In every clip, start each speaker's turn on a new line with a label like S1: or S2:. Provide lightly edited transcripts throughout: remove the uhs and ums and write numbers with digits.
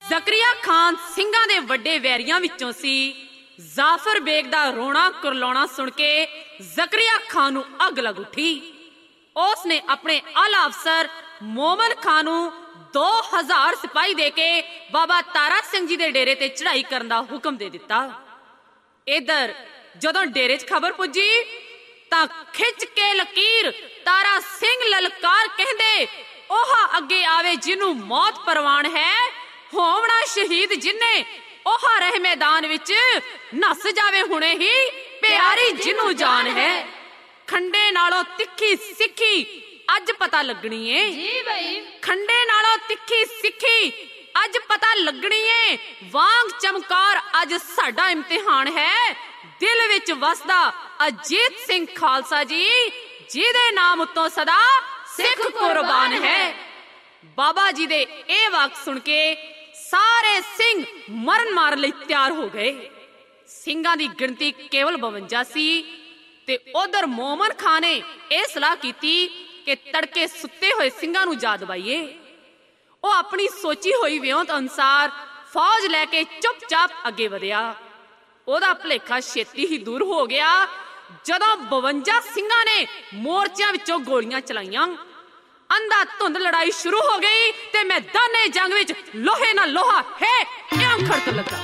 S1: ਜ਼ਕਰੀਆ ਖਾਨ ਸਿੰਘਾਂ ਦੇ ਵੱਡੇ ਵੈਰੀਆਂ ਵਿੱਚੋਂ ਸੀ। ਜ਼ਾਫਰ ਬੇਗ ਦਾ ਰੋਣਾ ਕੁਰਲਾਉਣਾ ਸੁਣ ਕੇ ਜ਼ਕਰੀਆ ਖਾਨ ਨੂੰ ਅੱਗ ਲੱਗ ਉੱਠੀ। ਉਸ ਨੇ ਆਪਣੇ ਆਲਾ ਅਫਸਰ ਮੋਮਨ ਖਾਨ ਨੂੰ 2000 ਸਿਪਾਹੀ ਦੇ ਕੇ ਬਾਬਾ ਤਾਰਾ ਸਿੰਘ ਜੀ ਦੇ ਡੇਰੇ ਤੇ ਚੜ੍ਹਾਈ ਕਰਨ ਦਾ ਹੁਕਮ ਦੇ ਦਿੱਤਾ। ਇਧਰ ਜਦੋਂ ਡੇਰੇ 'ਚ ਖਬਰ ਪੁੱਜੀ ਤਾਂ ਖਿੱਚ ਕੇ ਲਕੀਰ ਤਾਰਾ ਸਿੰਘ ਲਲਕਾਰ ਕਹਿੰਦੇ, ਉਹ ਅੱਗੇ ਆਵੇ ਜਿਹਨੂੰ ਮੌਤ ਪਰਵਾਨ ਹੈ, ਹੋਵਣਾ ਸ਼ਹੀਦ ਜਿੰਨੇ ਉਹ ਰਹੇ ਮੈਦਾਨ ਵਿੱਚ, ਨੱਸ ਜਾਵੇ ਹੁਣੇ ਹੀ ਪਿਆਰੀ ਜਿਹਨੂੰ ਜਾਨ ਹੈ। ਖੰਡੇ ਨਾਲੋਂ ਤਿੱਖੀ ਸਿੱਖੀ ਅੱਜ ਪਤਾ ਲੱਗਣੀ ਏ ਜੀ ਬਈ, ਖੰਡੇ ਨਾਲੋਂ ਤਿੱਖੀ ਸਿੱਖੀ ਅੱਜ ਪਤਾ ਲੱਗਣੀ ਏ। ਵਾਂਗ ਚਮਕਾਰ ਅੱਜ ਸਾਡਾ ਇਮਤਿਹਾਨ ਹੈ, ਦਿਲ ਵਿੱਚ ਵਸਦਾ ਅਜੀਤ ਸਿੰਘ ਖਾਲਸਾ ਜੀ, ਜਿਹਦੇ ਨਾਮ ਉੱਤੋਂ ਸਦਾ ਸਿੱਖ ਕੁਰਬਾਨ ਹੈ। ਬਾਬਾ ਜੀ ਦੇ ਇਹ ਵਾਕ ਸੁਣ ਕੇ ਸਾਰੇ ਸਿੰਘ ਮਰਨ ਮਾਰਨ ਲਈ ਤਿਆਰ ਹੋ ਗਏ। ਸਿੰਘਾਂ ਦੀ ਗਿਣਤੀ ਕੇਵਲ 52 ਸੀ ਤੇ ਉਧਰ ਮੋਮਨ ਖਾਨ ਨੇ ਇਹ ਸਲਾਹ ਕੀਤੀ ਕਿ ਤੜਕੇ ਸੁੱਤੇ ਹੋਏ ਸਿੰਘਾਂ ਨੂੰ ਜਾ ਦਵਾਈਏ। ਉਹ ਆਪਣੀ ਸੋਚੀ ਹੋਈ ਵਿਉਂਤ ਅਨੁਸਾਰ ਫੌਜ ਲੈ ਕੇ ਚੁੱਪਚਾਪ ਅੱਗੇ ਵਧਿਆ। ਉਹਦਾ ਭੁਲੇਖਾ ਛੇਤੀ ਹੀ ਦੂਰ ਹੋ ਗਿਆ ਜਦੋਂ 52 ਸਿੰਘਾਂ ਨੇ ਮੋਰਚਿਆਂ ਵਿੱਚੋਂ ਗੋਲੀਆਂ ਚਲਾਈਆਂ। ਅੰਧਾ ਧੁੰਦ ਲੜਾਈ ਸ਼ੁਰੂ ਹੋ ਗਈ ਤੇ ਮੈਦਾਨੇ ਜੰਗ ਵਿੱਚ ਲੋਹੇ ਨਾਲ ਲੋਹਾ ਹੈ ਇਉਂ ਖੜਕਣ ਲੱਗਾ।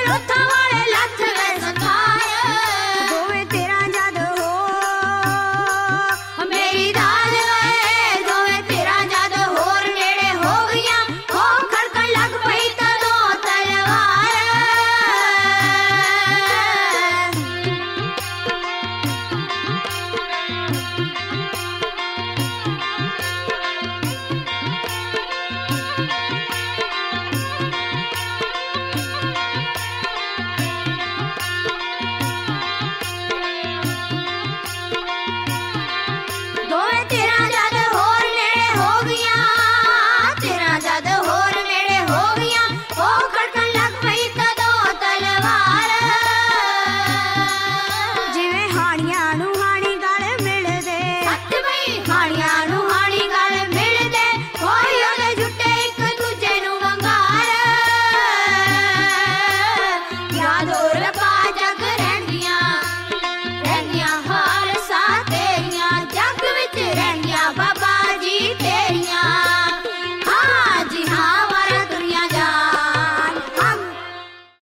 S2: लोथा वाले लथ